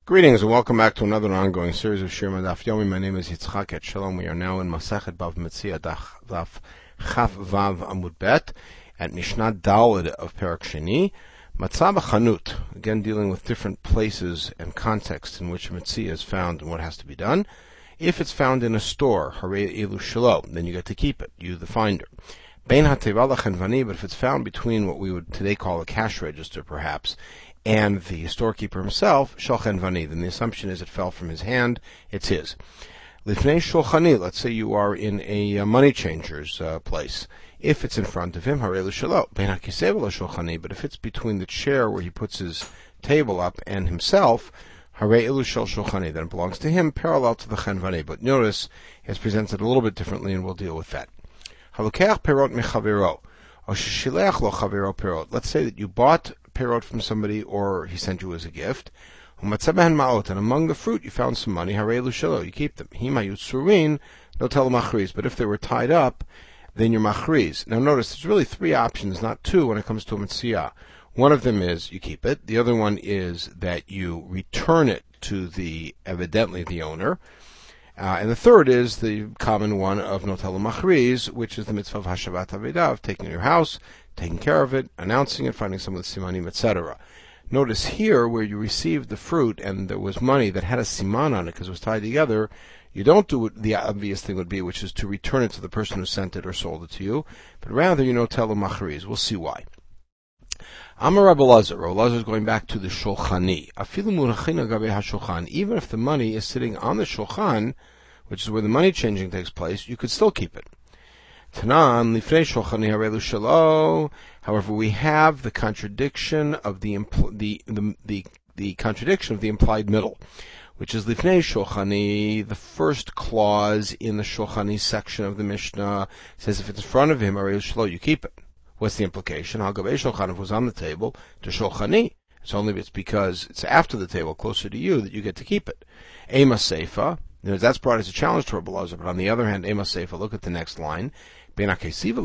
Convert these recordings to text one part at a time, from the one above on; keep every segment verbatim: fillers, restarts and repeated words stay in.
Greetings and welcome back to another ongoing series of Shir Daf Yomi. My name is Yitzchak Etshalom. We are now in Masechet Bav Metzia Daf Chaf Vav Amud Bet at Mishnah Daled of Perak Sheni. Matzah b'chanut, again dealing with different places and contexts in which Metzia is found and what has to be done. If it's found in a store, Harei Elu Shelo, then you get to keep it, you the finder. Bein HaTeva L'Chenvani, but if it's found between what we would today call a cash register perhaps, and the storekeeper himself, Shulchan Vani, then the assumption is it fell from his hand, it's his. Lifnei Shulchani, let's say you are in a uh, money changer's uh, place. If it's in front of him, Harei L'Shelo, Bein HaKisei L'Shulchani, but if it's between the chair where he puts his table up and himself, Harei Elu Shel Shulchani, then it belongs to him, parallel to the Chen Vani. But notice, it's presented a little bit differently, and we'll deal with that. Halokeach perot mechavero, o sheshilech lo chavero perot. Let's say that you bought perot from somebody, or he sent you as a gift. And among the fruit you found some money. Harei Elu Shelo, you keep them. Hima yutzurin, no tell machriz. But if they were tied up, then you're machriz. Now notice, there's really three options, not two, when it comes to a mitzvah. One of them is you keep it. The other one is that you return it to the, evidently, the owner. Uh, and the third is the common one of notel machriz, which is the mitzvah of hashavat avedah, of taking your house, taking care of it, announcing it, finding some of the simanim, et cetera. Notice here, where you received the fruit and there was money that had a siman on it because it was tied together, you don't do what the obvious thing would be, which is to return it to the person who sent it or sold it to you, but rather you notel machriz. We'll see why. Amar Rabbi Elazar. Rabbi Elazar is going back to the shulchani. Afilu munachin agabe hashulchan. Even if the money is sitting on the shulchan, which is where the money changing takes place, you could still keep it. Tanan lifnei shulchani harei elu shelo. However, we have the contradiction of the impl- the, the the the contradiction of the implied middle, which is lifnei shulchani. The first clause in the shulchani section of the Mishnah says if it's in front of him harei elu shelo, you keep it. What's the implication? Al gabei shulchan, if it was on the table, to shulchani. It's only it's because it's after the table, closer to you, that you get to keep it. Ema seifa. That's brought as a challenge to Rabbi Elazar, but on the other hand, Ema seifa. Look at the next line. If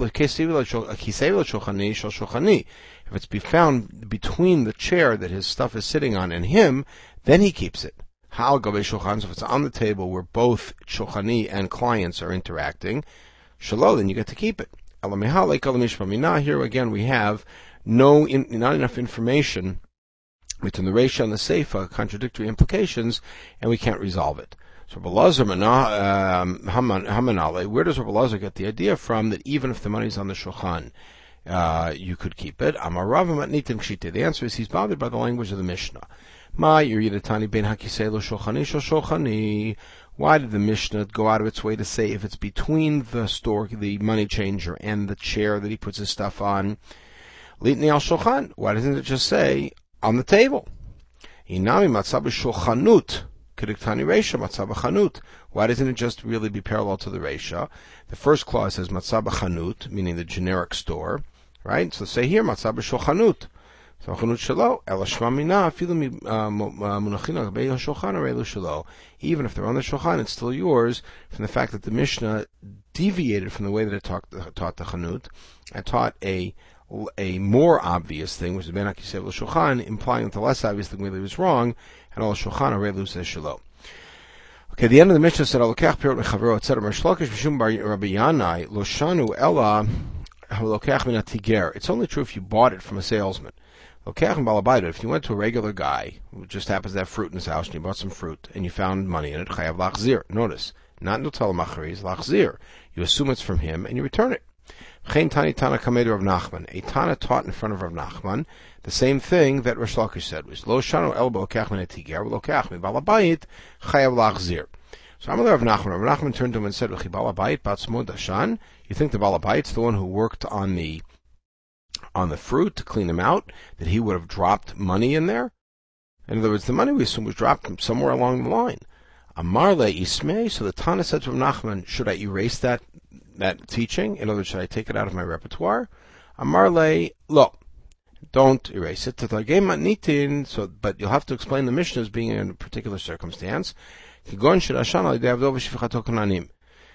it's be found between the chair that his stuff is sitting on and him, then he keeps it. Ha'al gabei shulchan. So if it's on the table where both shulchani and clients are interacting, shelo, then you get to keep it. Here again we have no, in, not enough information between the Reisha and the Seifa, contradictory implications, and we can't resolve it. So Rabbi Elazar, um, Hamanale, where does Rabbi Elazar get the idea from that even if the money's on the shulchan, uh, you could keep it? Amar Rav matnitim kshite. The answer is he's bothered by the language of the Mishnah. Ma yiridatani ben hakisei lo shulchani shel shulchani. Why did the Mishnah go out of its way to say if it's between the store, the money changer, and the chair that he puts his stuff on, litni al shulchan? Why doesn't it just say on the table? Inami matzah b'shulchanut, kediktani reisha matzah b'chanut. Why doesn't it just really be parallel to the reisha? The first clause says matzah b'chanut, meaning the generic store, right? So say here matzah b'shulchanut. Even if they're on the shulchan, it's still yours, from the fact that the Mishnah deviated from the way that it taught, taught the chanut and taught a a more obvious thing, which is ben hakisei l'shulchan, implying that the less obvious thing really was wrong, and all shulchan harei elu shelo. Okay, the end of the Mishnah said alokach perot mechavero et cetera. Shlokish b'shum bar Rabbi Yanai lo shanu ela halokach min hatiger. It's only true if you bought it from a salesman. If you went to a regular guy who just happens to have fruit in his house and you bought some fruit and you found money in it, chayav lachzir. Notice, not notel machriz, lachzir. You assume it's from him and you return it. Chen tani tana kamed Rav Nachman. A Tana taught in front of Rav Nachman the same thing that Rish Lakish said, was lo shano elbo kach min etiger lo kach mi balabayit chayav lachzir. So Amalei Rav Nachman. Rav Nachman turned to him and said, "V'chi balabayit batzmo dashan." You think the balabayit's the one who worked on the on the fruit to clean them out, that he would have dropped money in there? In other words, the money we assume was dropped somewhere along the line. Amarle ismei, so the Tana said to Nachman, should I erase that that teaching? In other words, should I take it out of my repertoire? Amarle, lo, don't erase it. So, but you'll have to explain the Mishnah as being in a particular circumstance.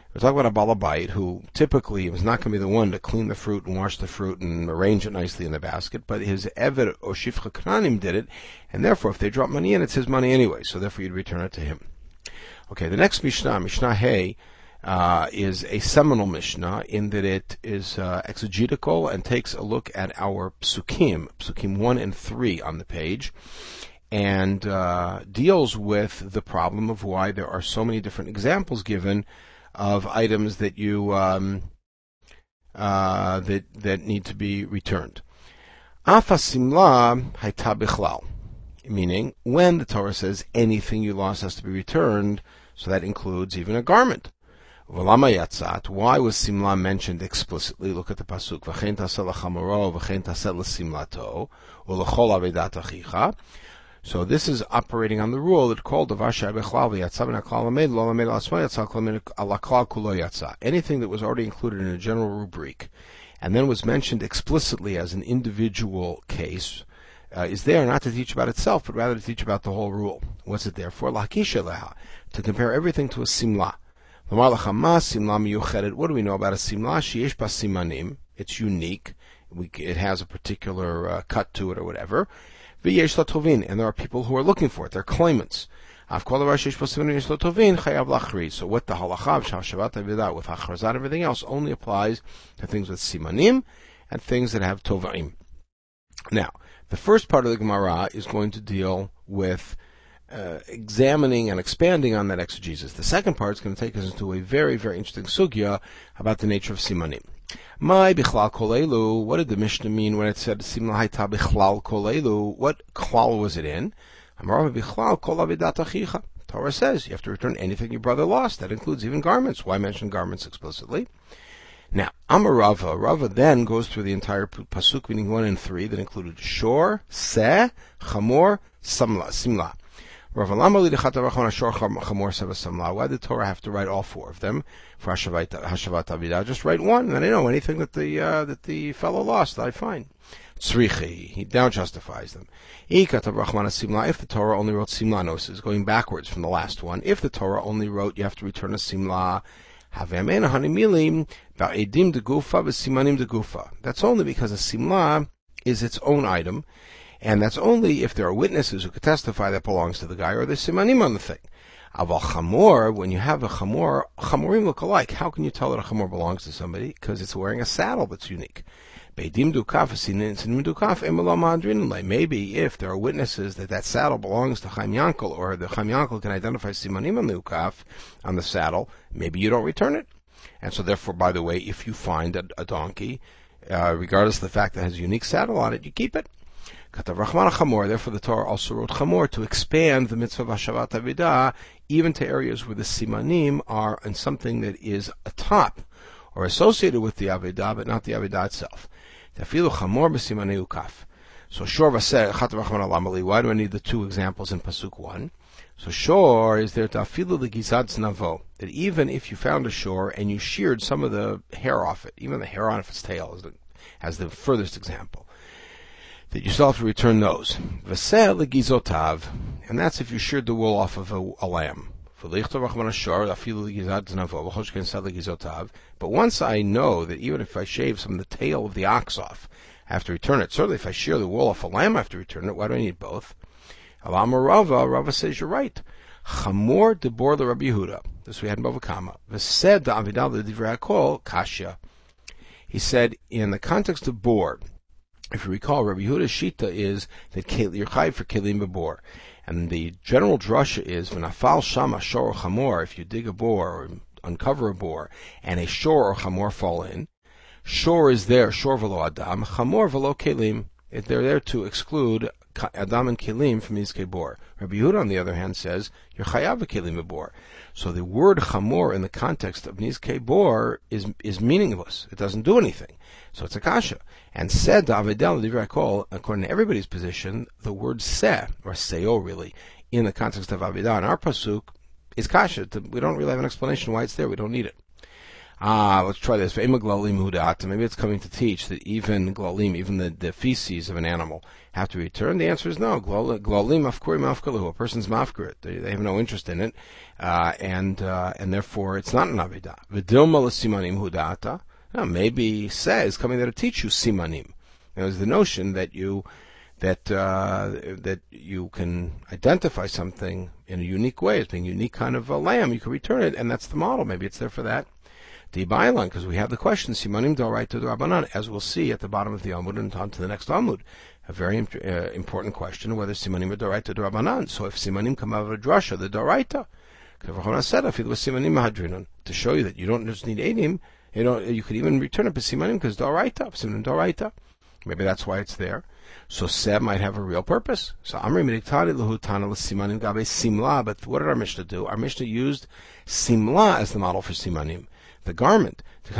We're talking about a balabait who typically was not going to be the one to clean the fruit and wash the fruit and arrange it nicely in the basket, but his eved or shifcha knanim did it, and therefore if they drop money in, it's his money anyway, so therefore you'd return it to him. Okay, the next Mishnah, Mishnah Hey, uh, is a seminal Mishnah in that it is uh, exegetical and takes a look at our psukim, psukim one and three on the page, and uh, deals with the problem of why there are so many different examples given of items that you um, uh, that that need to be returned. Afa simla hayta bichlal, meaning when the Torah says anything you lost has to be returned, so that includes even a garment. V'lama yatzat, why was simla mentioned explicitly? Look at the pasuk. V'chein taseh l'chamoro, v'chein taseh l'simlato, u'lechol avedat achicha. So this is operating on the rule that called anything that was already included in a general rubric and then was mentioned explicitly as an individual case uh, is there not to teach about itself, but rather to teach about the whole rule. What's it there for? To compare everything to a simla. What do we know about a simla? It's unique. We, it has a particular uh, cut to it or whatever. And there are people who are looking for it. They're claimants. So what the halacha of Shavat Avidah with Hachrazat and everything else only applies to things with simanim and things that have tova'im. Now, the first part of the Gemara is going to deal with uh, examining and expanding on that exegesis. The second part is going to take us into a very, very interesting sugya about the nature of simanim. My bichlal kolelu. What did the Mishnah mean when it said simla hayta bichlal kolelu? What klal was it in? Amar bichlal kol avidat achicha. Torah says you have to return anything your brother lost. That includes even garments. Why mention garments explicitly? Now, Amar Rava. Rava then goes through the entire pasuk, meaning one and three, that included shor, seh, chamor, samla, simla. Why did the Torah have to write all four of them for Hashavat Avidah? Just write one, and then I know anything that the uh, that the fellow lost, I find. Tzrichi, he now justifies them. If the Torah only wrote simla, no, this is going backwards from the last one. If the Torah only wrote you have to return a simla, that's only because a simla is its own item. And that's only if there are witnesses who could testify that belongs to the guy, or there's simanim on the thing. Aval chamor, when you have a chamor, chamorim look alike. How can you tell that a chamor belongs to somebody? Because it's wearing a saddle that's unique. Maybe if there are witnesses that that saddle belongs to Chaim Yankel, or the Chaim Yankel can identify simanim on the ukaf, on the saddle, maybe you don't return it. And so therefore, by the way, if you find a, a donkey, uh, regardless of the fact that it has a unique saddle on it, you keep it. Therefore, the Torah also wrote chamor to expand the mitzvah of Hashavat Avidah even to areas where the simanim are in something that is atop or associated with the Avidah, but not the Avidah itself. So Shor said, why do I need the two examples in pasuk one? So Shor is there to afilu legizad znavo, that even if you found a shore and you sheared some of the hair off it, even the hair on its tail is the, as the furthest example, that you still have to return those. V'seh legizotav, and that's if you sheared the wool off of a, a lamb. But once I know that even if I shave some of the tail of the ox off, I have to return it. Certainly if I shear the wool off a lamb, I have to return it. Why do I need both? Alama Rava, Rava says you're right. Chamor debor the Rabbi Yehuda. This we had in Bava Kama. V'seh da'avidah l'divrei hakol kasha. He said in the context of bor, if you recall, Rabbi Yehuda's shita is that you're chayiv for kelim b'bor, and the general drasha is v'nafal shama shor or chamor. If you dig a bore or uncover a bore, and a shor or chamor fall in, shor is there, shor v'lo adam, chamor v'lo kelim. They're there to exclude adam and kelim from nizkei bor. Rabbi Yehuda, on the other hand, says you're chayav kelim b'bor. So the word chamor in the context of nizkei bor is is meaningless. It doesn't do anything. So it's a kasha. And said Avedel Divrei Hakol, according to everybody's position, the word seh, or seo really, in the context of Avidah in our pasuk, is kasha. We don't really have an explanation why it's there. We don't need it. Ah, let's try this. Maybe it's coming to teach that even glalim, even the, the feces of an animal, have to be returned. The answer is no. Glalim mafkuri mafkalu. A person's mafkur. They, they have no interest in it, uh, and uh, and therefore it's not an aveda. V'dilma l'simanim hudata. Now, maybe Seh is coming there to teach you simanim. There's the notion that you that uh, that you can identify something in a unique way as being a unique kind of a lamb. You can return it, and that's the model. Maybe it's there for that. The Bailan, because we have the question, Simanim D'Oraita D'Rabanan, as we'll see at the bottom of the Amud and on to the next Amud. A very uh, important question, whether Simanim are D'Oraita D'Rabanan. So if Simanim come out of a drasha, the D'Oraita. Because said, if it was Simanim Mahadrinan, to show you that you don't just need Eidim, you know, you could even return it to Simanim, because D'Oraita, Simanim D'Oraita. Maybe that's why it's there. So Seh might have a real purpose. So Amri Mediktari L'Hutana L'Simanim Gabe Simla, but what did our Mishnah do? Our Mishnah used Simla as the model for Simanim. The garment. So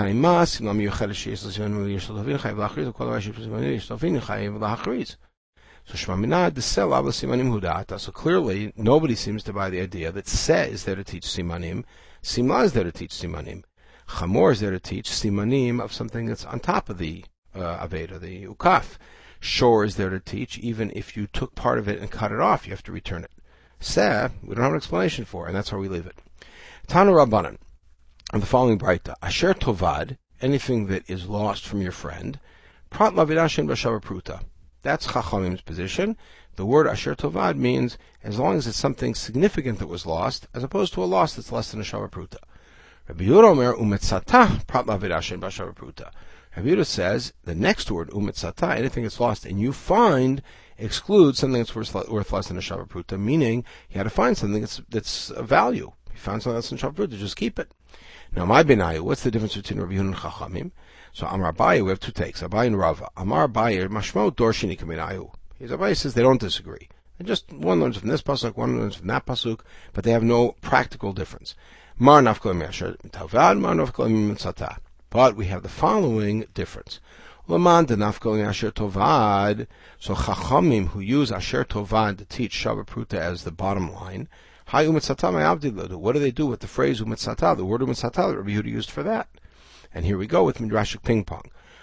So clearly, nobody seems to buy the idea that Seh is there to teach Simanim, Simla is there to teach Simanim, Chamor is there to teach Simanim of something that's on top of the uh, Aveda, the Ukaf. Shor is there to teach, even if you took part of it and cut it off, you have to return it. Seh, we don't have an explanation for, and that's where we leave it. Tanu Rabbanan. And the following Braita, Asher Tovad, anything that is lost from your friend, Prat Lavidashin B'Shava Pruta. That's Chachamim's position. The word Asher Tovad means as long as it's something significant that was lost, as opposed to a loss that's less than a Shava Pruta. Rabbi Yehuda Omer Umetzata Prat Lavidashin B'Shava Pruta. Rabbi Yehuda says the next word Umetzata, anything that's lost and you find, excludes something that's worth, worth less than a Shava Pruta, meaning you had to find something that's that's of value. If you found something that's in Shava Pruta, just keep it. Now, my benayu, what's the difference between Rabbi Yehuda and Chachamim? So, Amar Abaye, we have two takes. Abaye and Rava. Amar Abaye, Mashmo Dorshini Kaminayu. His Abaye says they don't disagree. And just one learns from this pasuk, one learns from that pasuk, but they have no practical difference. Mar nafkolim yasher tavad, mar nafkolim mitzatah. But we have the following difference. Laman de nafkolim yasher tovad. So, Chachamim who use Asher Tovad to teach Shava Pruta as the bottom line. Hi umitzata me'avdil. What do they do with the phrase umitzata? The word umitzata that Rabbi Yehuda used for that. And here we go with midrashic ping pong.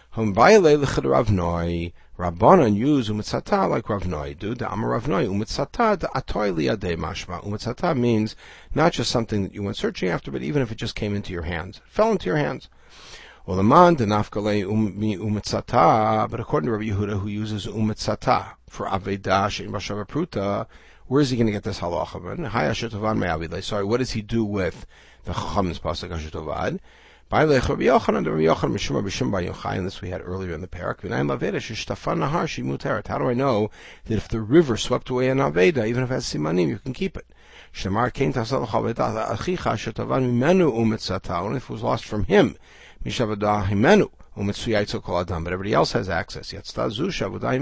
Rabbanan use umitzata like Rav Noi do. The Amar Rav Noi umitzata the atoy liyadei mashma. Umitzata means not just something that you went searching after, but even if it just came into your hands, it fell into your hands. Well, the man the nafkale umitzata, but according to Rabbi Yehuda, who uses umitzata for aveda shein b'shava pruta. Where is he going to get this halacha? Hi Asher Tovad me'avidle. Sorry, what does he do with the Chacham's pasuk Asher Tovad? Ba'ilech Rabbi Yochanan, Rabbi Yochanan Mishum Rabbi Shimon Bar Yochai, and this we had earlier in the parak. V'nayim laveda sheshtafan nahar shimuteret. How do I know that if the river swept away an aveda, even if it has simanim, you can keep it? Shemar kein tasal chaveda achicha Asher Tovad mimenu umitzata. Only if it was lost from him. Mishavada himenu. But everybody else has access. As opposed to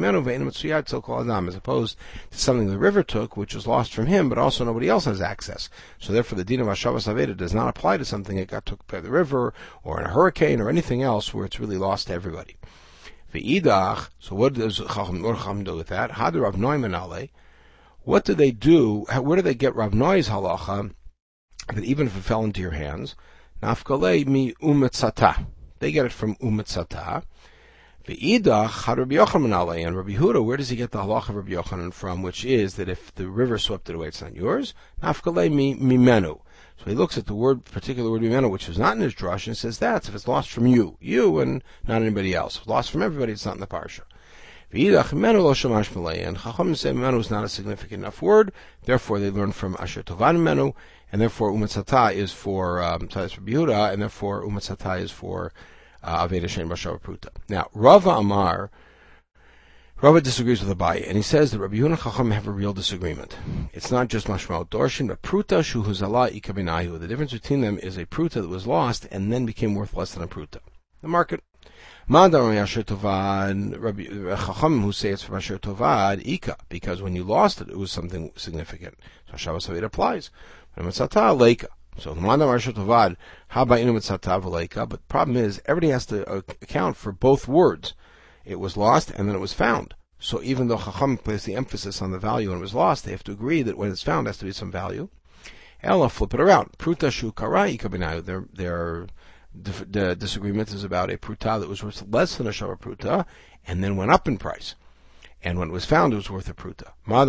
something the river took, which was lost from him, but also nobody else has access. So therefore the din of Hashavas Aveda does not apply to something that got took by the river, or in a hurricane, or anything else where it's really lost to everybody. V'idach, so what does Chacham do with that? Had Rav Noi Menale, what do they do, where do they get Rav Noi's halacha, that even if it fell into your hands, nafkalei mi umetzata. They get it from umitzata. V'idach had Rabbi Yochanan Menale, and Rabbi Yehuda, where does he get the halacha of Rabbi Yochanan from, which is that if the river swept it away, it's not yours. Nafkalei mi mimenu. So he looks at the word, particular word mimenu, which is not in his drush, and says that's if it's lost from you, you and not anybody else. If it's lost from everybody, it's not in the parsha. V'idach mimenu lo shamash malei, and Chacham say mimenu is not a significant enough word. Therefore, they learn from Asher Tovad mimenu, and therefore umitzata is for um, Rabbi Yehuda, and therefore umitzata is for Aveda shein b'shava pruta. Now, Rava Amar, Rava disagrees with Abaye, and he says that Rabbi Yehuda and Chacham have a real disagreement. It's not just mashmal dorshin, but pruta shu huzala ikabinayu. The difference between them is a pruta that was lost and then became worth less than a pruta. The market. Mandar Asher Tovad, Rabbi Chacham who say it's from Asher Tovad ika, because when you lost it, it was something significant. So Shavas Aveda applies. But Mitzata leika. So the Mandam Asher Tovad, how about Inu Mitzata v'leika? But the problem is, everybody has to uh, account for both words. It was lost and then it was found. So even though Chacham placed the emphasis on the value when it was lost, they have to agree that when it's found, there has to be some value. Ella, flip it around. Pruta shu karai ikabinayu. Their their The, the disagreement is about a pruta that was worth less than a shavar pruta, and then went up in price. And when it was found, it was worth a pruta.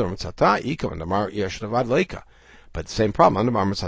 But same problem.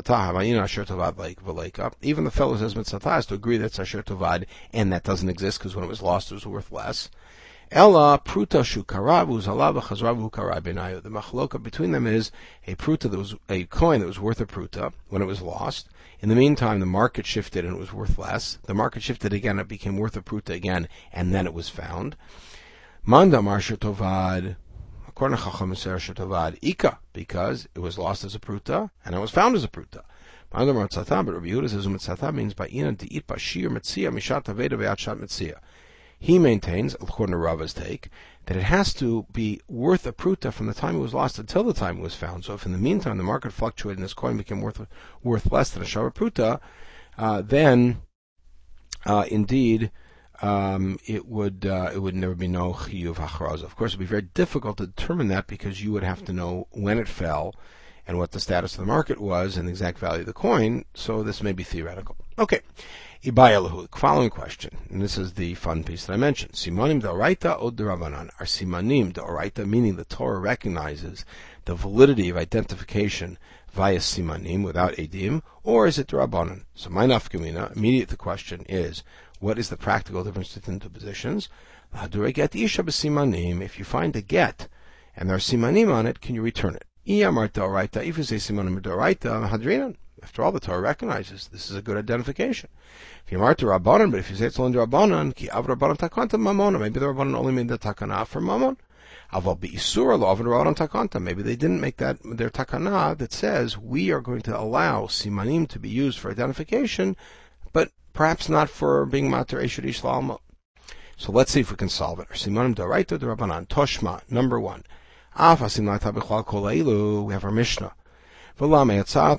Even the fellow says mitzata has to agree that's asher tovad, and that doesn't exist because when it was lost, it was worth less. Ella pruta shukarav uzalav chazrav ukarav benayu. The machloka between them is a pruta that was a coin that was worth a pruta when it was lost. In the meantime, the market shifted and it was worth less. The market shifted again; it became worth a pruta again, and then it was found. Manda marsha tovad. According to Chacham Asher tovad ika, because it was lost as a pruta and it was found as a pruta. Manda martzata, but Rabbi Yehuda says mitzata means by ina diit bashir metzia mishat aveda ve'atshat metzia. He maintains, according to Rava's take, that it has to be worth a pruta from the time it was lost until the time it was found. So if in the meantime the market fluctuated and this coin became worth worth less than a shavar pruta, uh, then uh, indeed um, it would uh, it would never be no chiyuv hacharaza. Of course, it would be very difficult to determine that because you would have to know when it fell and what the status of the market was and the exact value of the coin. So this may be theoretical. Okay. Ibayalahu, following question, and this is the fun piece that I mentioned. Simanim d'oraita od d'Rabbanan. Are simanim d'oraita, meaning the Torah recognizes the validity of identification via simanim without edim, or is it d'Rabbanan? So my nafkamina, immediate the question is, what is the practical difference between the positions? Lahadure get isha b'simanim. If you find a get and there are simanim on it, can you return it? Iyamar d'oraita. If you say simanim d'oraita, hadrinan. After all, the Torah recognizes this is a good identification. If you mark to Rabbanan, but if you say it's only Rabbanan, ki av Rabbanan takanta mamona, maybe the Rabbanan only made the takana for mamon. Aval be isura lo av Rabbanan takanta. Maybe they didn't make that their takana that says we are going to allow simanim to be used for identification, but perhaps not for being mater eshur ishlalma. So let's see if we can solve it. Simanim d'oraita d'Rabbanan. Toshma, number one. Af asim la'ta b'chol kol eilu. We have our Mishnah. So you see that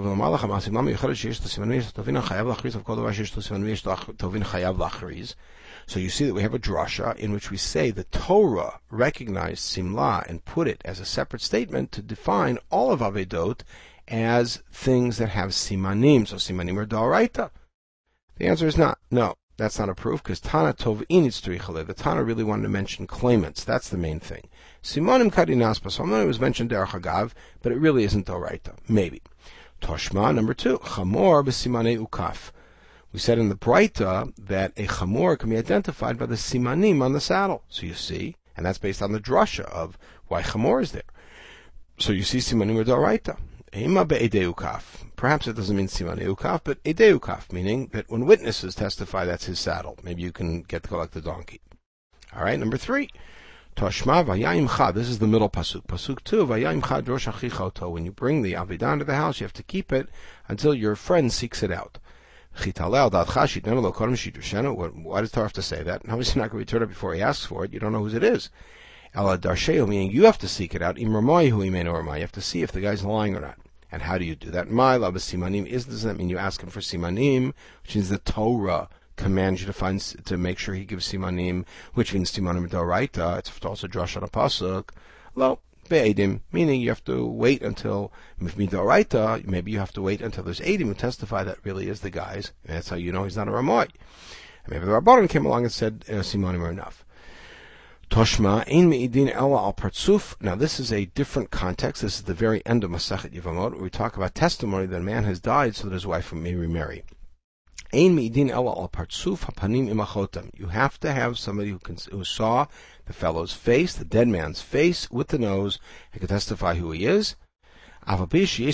we have a drasha in which we say the Torah recognized simla and put it as a separate statement to define all of avedot as things that have simanim. So simanim are d'oraita. The answer is not. No, that's not a proof because Tana Tov Initz Terichale. The Tana really wanted to mention claimants. That's the main thing. Simanim Kadinaspa. Simanim was mentioned Derech Hagav, but it really isn't d'oraita. Maybe. Toshma, number two. Chamor b'simanei ukaf. We said in the Braita that a chamor can be identified by the simanim on the saddle. So you see, and that's based on the drasha of why chamor is there. So you see simanim are d'oraita. Ema be'edei ukaf. Perhaps it doesn't mean simanei ukaf, but edei ukaf, meaning that when witnesses testify, that's his saddle. Maybe you can get to collect the donkey. All right, number three. Toshma v'yayimcha. This is the middle pasuk. Pasuk two. V'yayimcha drosh achicha oto. When you bring the avidan to the house, you have to keep it until your friend seeks it out. Why does Torah have to say that? And obviously not going to return it before he asks for it. You don't know whose it is. Ela darsheo, meaning you have to seek it out. Imramai hu imen or you have to see if the guy's lying or not. And how do you do that? My love is simanim. Is does that mean you ask him for simanim, which means the Torah commands you to find to make sure he gives simanim, which means simanim d'oraita. It's also drash on a pasuk. Lo be'edim, meaning you have to wait until d'oraita. Maybe you have to wait until there's edim who testify that really is the guy's. And that's how you know he's not a ramoi. Maybe the Rabbanan came along and said uh, simanim are enough. Toshma ein meidin ela al partsuf. Now this is a different context. This is the very end of Masechet Yevamot, where we talk about testimony that a man has died so that his wife may remarry. Ein meidin ela al partsuf hapanim imachotam. You have to have somebody who can, who saw the fellow's face, the dead man's face, with the nose, and can testify who he is. Even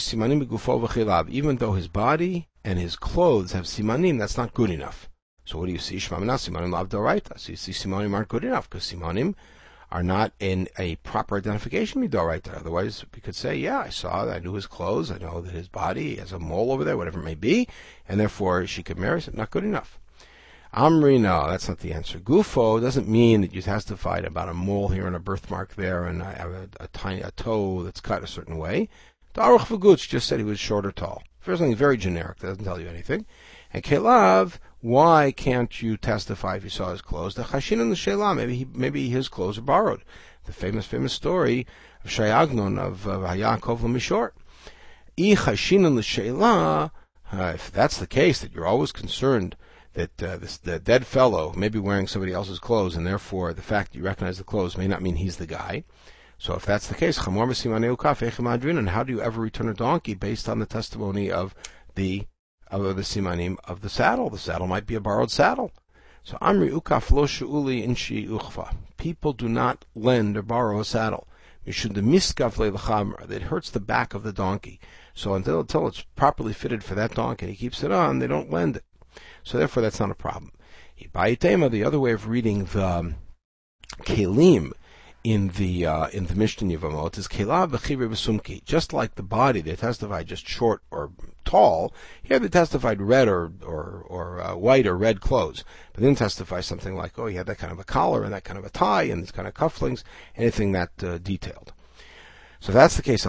though his body and his clothes have simanim, that's not good enough. So what do you see? Simanim lav d'oraita. So you see simanim aren't good enough because simanim are not in a proper identification d'oraita. Otherwise, we could say, yeah, I saw that, I knew his clothes, I know that his body, he has a mole over there, whatever it may be, and therefore she could marry him. Not good enough. Amri, no, that's not the answer. Gufo doesn't mean that you testified about a mole here and a birthmark there, and I have a, a tiny a toe that's cut a certain way. Daruch v'gutz just said he was short or tall. First something very generic, that doesn't tell you anything. And Kelav, why can't you testify if you saw his clothes? The Chashin and the Shelah, maybe he, maybe his clothes are borrowed. The famous, famous story of Shayagnon of Hayakov Mishor. I Chashin and the Shelah, if that's the case, that you're always concerned that uh, this, the dead fellow may be wearing somebody else's clothes, and therefore the fact that you recognize the clothes may not mean he's the guy. So if that's the case, and how do you ever return a donkey based on the testimony of the of the simanim of the saddle? The saddle might be a borrowed saddle. So Amri ukaf lo she'uli inshi uchva. People do not lend or borrow a saddle. Mishum de miskaf le'lechamra. It hurts the back of the donkey. So until until it's properly fitted for that donkey, and he keeps it on, they don't lend it. So therefore, that's not a problem. The other way of reading the um, kelim in the uh, in the Mishnah Yevamot is kelav v'chivri v'sumki. Just like the body, they testified just short or tall. Here they testified red or or or uh, white or red clothes, but they didn't testify something like, oh, he had that kind of a collar and that kind of a tie and these kind of cufflinks, anything that uh, detailed. So if that's the case,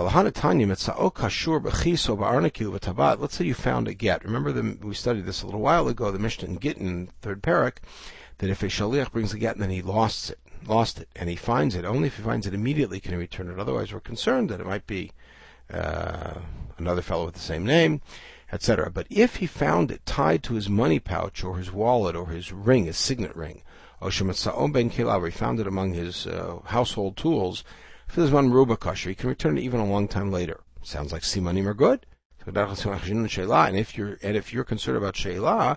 let's say you found a get. Remember, the, we studied this a little while ago, the Mishnah in Gittin, third parak, that if a shaliach brings a get and then he lost it, lost it, and he finds it, only if he finds it immediately can he return it. Otherwise, we're concerned that it might be uh, another fellow with the same name, et cetera. But if he found it tied to his money pouch or his wallet or his ring, his signet ring, or he found it among his uh, household tools, if there's one ruba kosher, you can return it even a long time later. Sounds like simanim are good. And if you're and if you're concerned about sheila,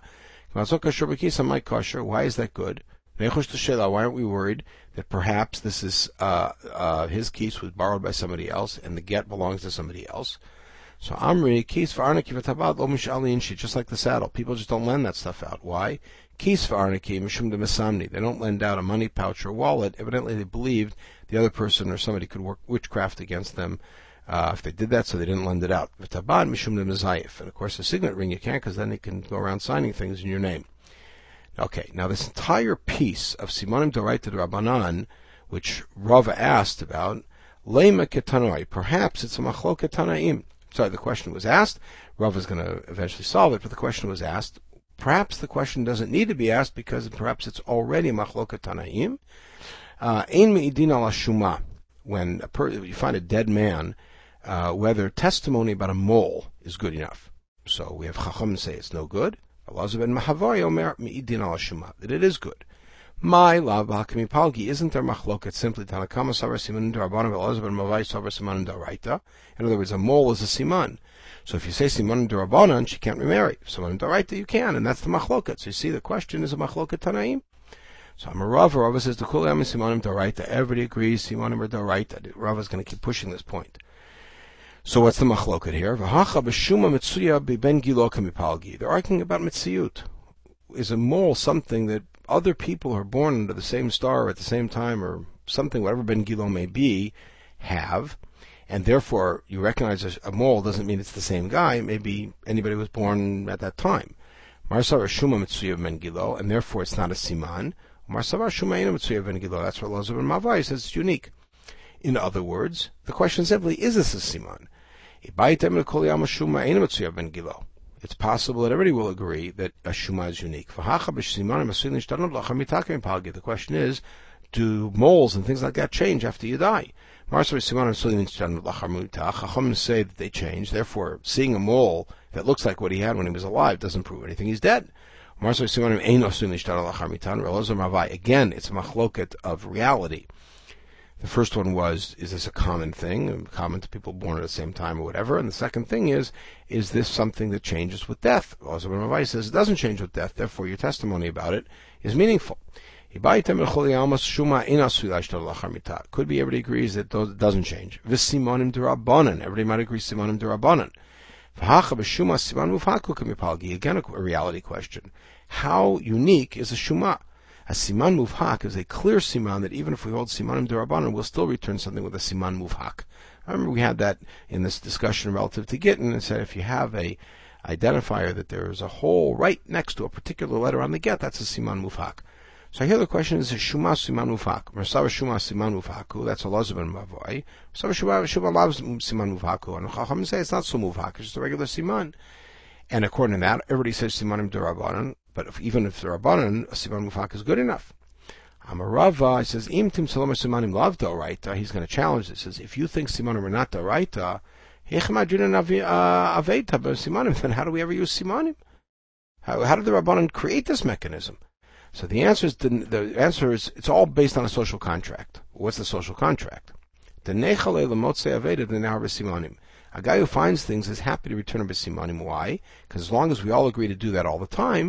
why is that good? Why aren't we worried that perhaps this is uh, uh, his keys was borrowed by somebody else and the get belongs to somebody else? So Amri keys for arnaki v'tabad lo mishali inshi, just like the saddle. People just don't lend that stuff out. Why? Keys for arnaki mishum de mesamni. They don't lend out a money pouch or wallet. Evidently, they believed the other person or somebody could work witchcraft against them uh, if they did that, so they didn't lend it out. V'tabad mishum de mezayif. And of course, a signet ring you can't, because then they can go around signing things in your name. Okay, now this entire piece of Simanim Doraita Rabbanan, which Rava asked about, Lema Ketanoi, perhaps it's a Machloket Tanaim. Sorry, the question was asked. Rava is going to eventually solve it, but the question was asked. Perhaps the question doesn't need to be asked because perhaps it's already a Machloket Tanaim. Ein Me'idin ala Shuma, when a per- you find a dead man, uh, whether testimony about a mole is good enough. So we have Chacham say it's no good. Allah ben Mahavai Omer Me'idin ala Shuma, that it is good. My love Hakami Palgi, isn't there machloket simply Tanakama Savar Siman Darabanan Allah ben Mavai Savar Siman Daraita? In other words, a mole is a siman. So if you say Siman Darabanan, she can't remarry. Siman Daraita, you can, and that's the machloket. So you see, the question is a machloket Tanaim. So I'm a Rav. Rav says the Kulayam is Simanim Daraita. Everybody agrees Simanim are Daraita. Rav is going to keep pushing this point. So what's the machloket here? V'hacha b'shuma mitzuya b'ben gilo kamipalgi. They're arguing about mitziyut. Is a mole something that other people who are born under the same star at the same time, or something, whatever ben gilo may be, have, and therefore you recognize a mole doesn't mean it's the same guy. Maybe anybody was born at that time. Marsavar shuma mitzuya ben gilo, and therefore it's not a siman. Marsavar shuma ina mitzuya ben gilo. That's what Elazar ben Mavai says it's unique. In other words, the question simply, is this a siman? It's possible that everybody will agree that a shuma is unique. The question is, do moles and things like that change after you die? Chacham say that they change. Therefore, seeing a mole that looks like what he had when he was alive doesn't prove anything. He's dead. Again, it's a machloket of reality. The first one was, is this a common thing, common to people born at the same time or whatever? And the second thing is, is this something that changes with death? Also, when Ravai says it doesn't change with death, therefore your testimony about it is meaningful. Could be everybody agrees that it doesn't change. Everybody might agree simanim derabanan. Again, a reality question. How unique is a shuma? A siman muvhak is a clear siman that even if we hold simanim derabanan, we'll still return something with a siman muvhak. I remember we had that in this discussion relative to Gittin, and said if you have a identifier that there is a hole right next to a particular letter on the get, that's a siman muvhak. So here the question is, is shuma siman muvhak? Mersav shuma siman muvhaku, that's a Elazar ben Mavai. Mersav shuma shuma lavs siman muvhaku. And Chacham say it's not so muvhak, it's just a regular siman. And according to that, everybody says simanim derabanan. But if, even if the Rabbanan, a siman mufak is good enough. Amarava, he says, im tim salom simanim lav doraita, he's going to challenge this. He says, if you think simanim are not doraita, then how do we ever use simanim? How, how did the Rabbanan create this mechanism? So the answer is, the, the answer is, it's all based on a social contract. What's the social contract? A guy who finds things is happy to return a b'simanim. Why? Because as long as we all agree to do that all the time,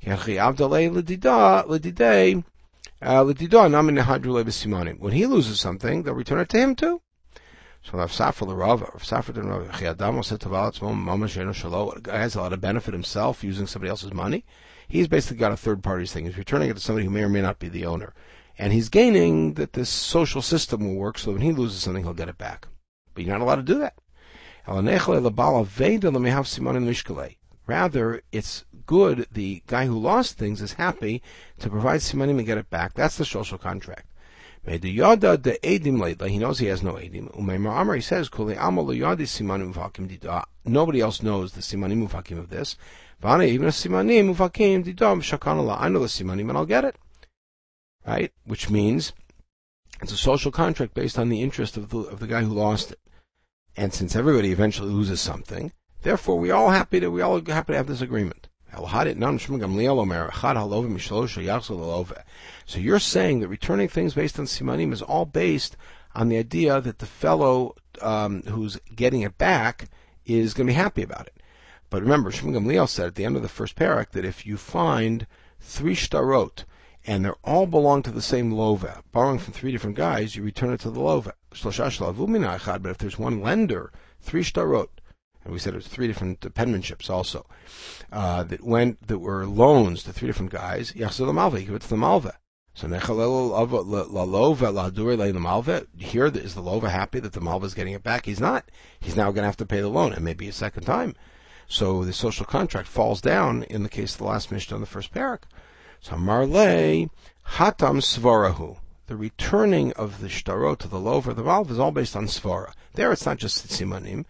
when he loses something, they'll return it to him too. So Rav Safra l'Rav, Rav Safra l'Rav, Chiadamo said to Valatzmo, Mamash Eno Shalo, a guy has a lot of benefit himself using somebody else's money. He's basically got a third party's thing. He's returning it to somebody who may or may not be the owner. And he's gaining that this social system will work, so when he loses something, he'll get it back. But you're not allowed to do that. Rather, it's good, the guy who lost things is happy to provide simanim and get it back. That's the social contract. He knows he has no edim. He says, nobody else knows the simanim muvakim of this. Even a simanim muvakim didam shakanallah. I know the simanim and I'll get it. Right? Which means it's a social contract based on the interest of the of the guy who lost it. And since everybody eventually loses something, therefore we all happy to we all happy to have this agreement. So you're saying that returning things based on simanim is all based on the idea that the fellow um, who's getting it back is going to be happy about it. But remember, Shmuel Gamliel said at the end of the first parak that if you find three shtarot and they all belong to the same lova, borrowing from three different guys, you return it to the lova. But if there's one lender, three shtarot, and we said it was three different penmanships also, uh, that went, that were loans to three different guys, yachzil l'malva, you give it to the malva. So here is the lova happy that the malva is getting it back? He's not. He's now going to have to pay the loan, and maybe a second time. So the social contract falls down in the case of the last mishnah on the first parak. So marlei hatam svarahu. The returning of the shtarot to the lova, the malva, is all based on svara. There it's not just simanim.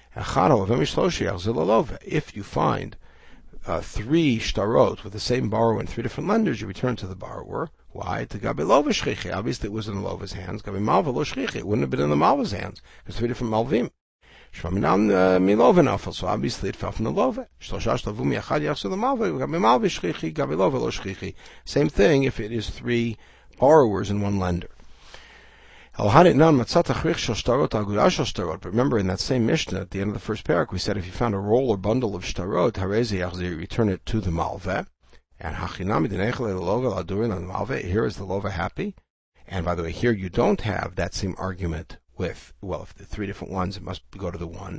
If you find uh, three shtarot with the same borrower in three different lenders, you return to the borrower. Why? To gabi lova shchichi. Obviously, it was in the lova's hands. Gabi malva lo shchichi. It wouldn't have been in the malva's hands. There's three different malvim. Shvaminam milova nafel. So obviously, it fell from the lova. Shloshash lavu miachad yachsu the malva. Gabi malva shchichi. Gabi lova lo shchichi. Same thing if it is three borrowers in one lender. But remember, in that same Mishnah, at the end of the first parak, we said if you found a roll or bundle of shtarot, you return it to the malveh. And here is the lova happy. And by the way, here you don't have that same argument with, well, if the three different ones, it must go to the one.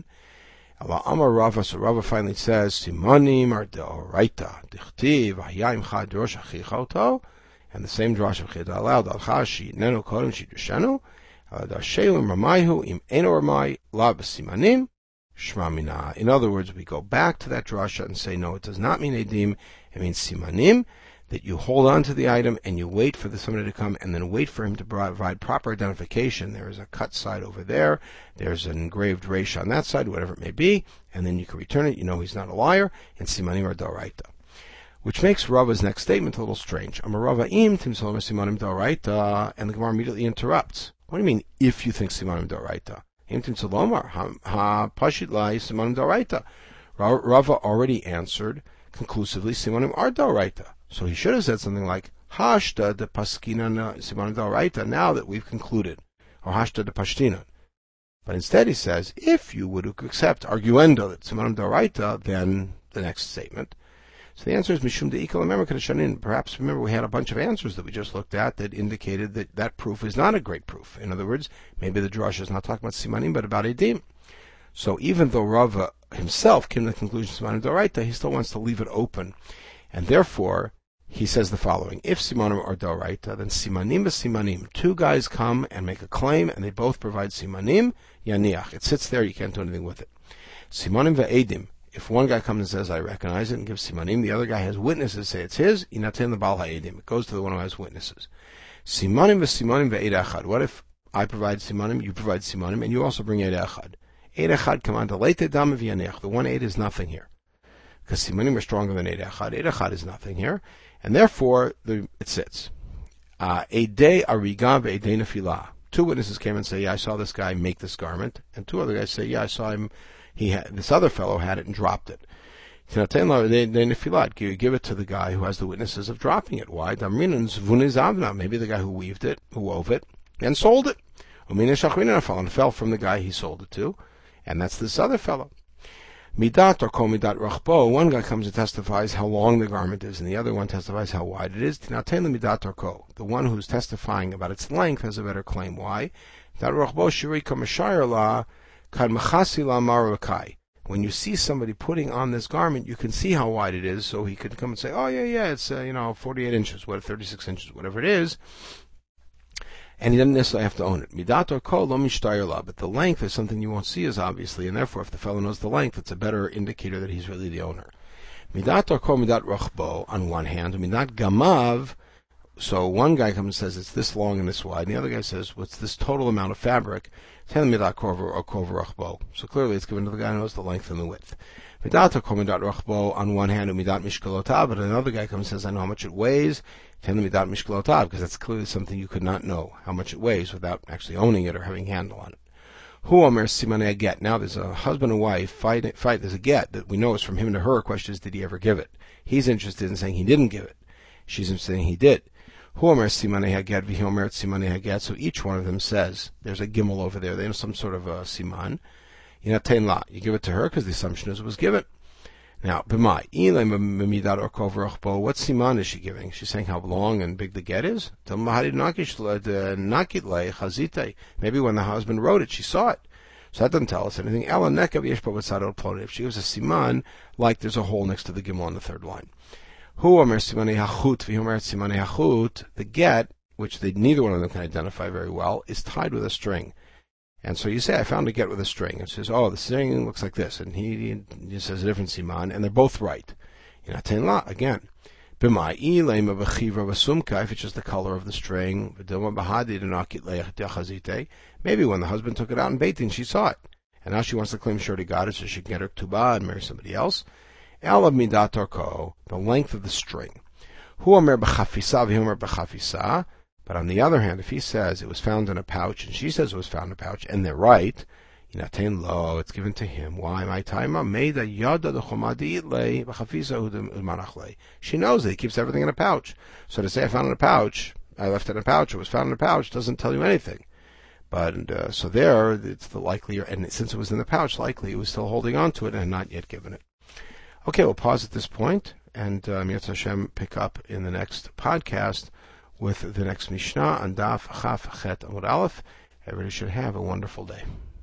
Amar Rava, so Rava finally says, Simanim are deoraita, dichtiv, hayayim chad rosh achichoto. And the same drash of Chida allowed al chashi neno kodem shidushanu al dashelim ramayhu im eno ramay la b'simanim shmamina. In other words, we go back to that drasha and say, no, it does not mean edim. It means simanim, that you hold on to the item and you wait for the somebody to come and then wait for him to provide proper identification. There is a cut side over there. There's an engraved resh on that side, whatever it may be, and then you can return it. You know he's not a liar, and simanim are doraita. Which makes Rava's next statement a little strange. Amar Rava im tim solom simanim doraita, and the Gemara immediately interrupts. What do you mean, if you think simanim doraita? Im tim solomar ha pashit lai simanim doraita. Rava already answered conclusively simanim are doraita. So he should have said something like hashta de paskina simanim doraita. Now that we've concluded, or hashta de pashtina. But instead he says, if you would accept arguendo that simanim doraita, then the next statement. So the answer is Mishum de'ikal America Shanin. Perhaps remember we had a bunch of answers that we just looked at that indicated that that proof is not a great proof. In other words, maybe the drasha is not talking about simanim but about edim. So even though Rava himself came to the conclusion simanim doraita, he still wants to leave it open, and therefore he says the following: if simanim are doraita, then simanim b'simanim. Two guys come and make a claim, and they both provide simanim. Yaniach. It sits there. You can't do anything with it. Simanim ve'edim. If one guy comes and says, I recognize it, and gives simanim, the other guy has witnesses say it's his, inaten the bal ha'edim. It goes to the one who has witnesses. Simanim v'simanim ve'ed echad. What if I provide simanim, you provide simanim, and you also bring eid echad? Eid echad command to leite dam v'yanech. The one eid is nothing here. Because simanim are stronger than eid echad. Eid echad is nothing here. And therefore, the, it sits. Eidei ariga ve'eidei nefilah. Two witnesses came and say, yeah, I saw this guy make this garment. And two other guys say, yeah, I saw him He had, this other fellow had it and dropped it. They, they nefilat. You give it to the guy who has the witnesses of dropping it. Why? Maybe the guy who weaved it, who wove it, and sold it. And fell from the guy he sold it to, and that's this other fellow. Midat or kol midat rachbo. One guy comes and testifies how long the garment is, and the other one testifies how wide it is. Tinaten midat or ko. The one who's testifying about its length has a better claim. Why? That rachbo shiri kamashayir la kad machasi la marakai. When you see somebody putting on this garment, you can see how wide it is, so he could come and say, "Oh yeah, yeah, it's uh, you know forty-eight inches, what thirty-six inches, whatever it is." And he doesn't necessarily have to own it. Midat or kol lo mishtayir la, but the length is something you won't see as obviously, and therefore, if the fellow knows the length, it's a better indicator that he's really the owner. Midat or kol midat rachbo on one hand, midat gamav. So one guy comes and says it's this long and this wide, and the other guy says, what's this total amount of fabric? So clearly it's given to the guy who knows the length and the width. Midat or kol midat rachbo on one hand, midat mishkalotav, but another guy comes and says, I know how much it weighs, midat mishkalotav, because that's clearly something you could not know how much it weighs without actually owning it or having a handle on it. Hu omer simanei get. Now there's a husband and wife fight. Fight. There's a get that we know is from him to her. Question is, did he ever give it? He's interested in saying he didn't give it. She's interested in saying he did. Hu omer simanei haget v'hi omer simanei haget. So each one of them says there's a gimel over there. They have some sort of a siman. Yinatein la. You give it to her because the assumption is it was given. Now, b'mai ilay midat or kol v'rachbo. What siman is she giving? She's saying how long and big the get is. Maybe when the husband wrote it, she saw it. So that doesn't tell us anything. If she gives a siman, like there's a hole next to the gimel on the third line. The get, which they, neither one of them can identify very well, is tied with a string. And so you say, I found a get with a string. And says, oh, the string looks like this. And he, he says a different siman, and they're both right. Again. If it's just the color of the string. Maybe when the husband took it out in Beit Din, she saw it. And now she wants to claim she already got it, so she can get her ktubah and marry somebody else. El of midat or ko, the length of the string. Hu omer b'chafisa v'hu b'chafisa. But on the other hand, if he says it was found in a pouch, and she says it was found in a pouch, and they're right, Yinatein lo, it's given to him. Why? My time made a yada the chomadi le b'chafisa u'manachle. She knows that he keeps everything in a pouch. So to say I found it in a pouch, I left it in a pouch, it was found in a pouch, doesn't tell you anything. But uh, so there, it's the likelier, and since it was in the pouch, likely it was still holding on to it and had not yet given it. Okay, we'll pause at this point, and um, Yetz Hashem pick up in the next podcast with the next Mishnah on Daf Chaf Chet Amud Aleph. Everybody should have a wonderful day.